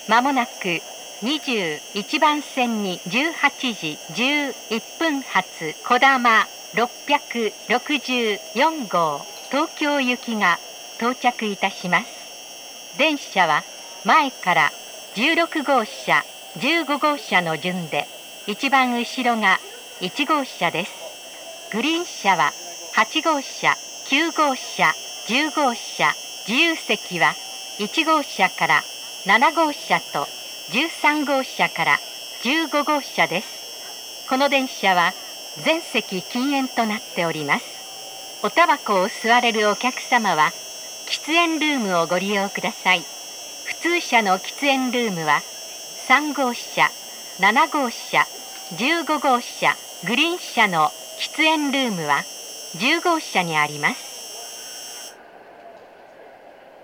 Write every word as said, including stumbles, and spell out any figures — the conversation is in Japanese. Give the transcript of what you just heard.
まもなくにじゅういちばん線にじゅうはちじじゅういっぷん発こだまろっぴゃくろくじゅうよんごう東京行きが到着いたします。電車は前からじゅうろくごうしゃ、じゅうごごうしゃの順で、一番後ろがいちごうしゃです。グリーン車ははちごうしゃ、きゅうごうしゃ、じゅうごうしゃ、自由席はいちごうしゃからななごうしゃとじゅうさんごうしゃからじゅうごごうしゃです。この電車は全席禁煙となっております。おタバコを吸われるお客様は喫煙ルームをご利用ください。普通車の喫煙ルームはさんごうしゃ、ななごうしゃ、じゅうごごうしゃ、グリーン車の喫煙ルームはじゅうごうしゃにあります。